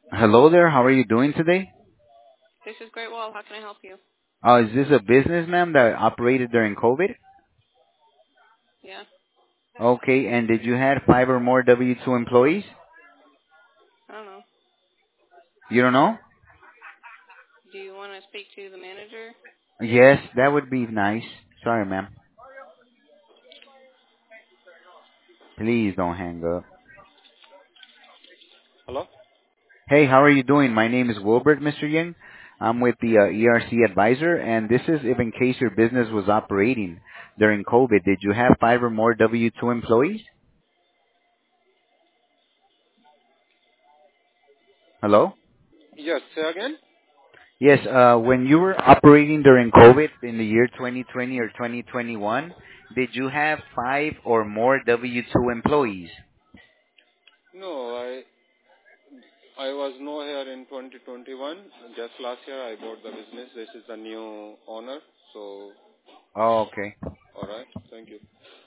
Hello there. How are you doing today? This is Great Wall. How can I help you? Is this a business, ma'am, that operated during COVID? Yeah. Okay. And did you have five or more W-2 employees? I don't know. You don't know? Do you want to speak to the manager? Yes, that would be nice. Sorry, ma'am. Please don't hang up. Hello? Hey, how are you doing? My name is Wilbert, Mr. Young. I'm with the ERC advisor, and this is if in case your business was operating during COVID. Did you have five or more W-2 employees? Hello? Yes, say again? Yes, when you were operating during COVID in the year 2020 or 2021, did you have five or more W-2 employees? No, I was no here in 2021. Just last year I bought the business. This is the new owner. So, Oh, okay. all right. Thank you.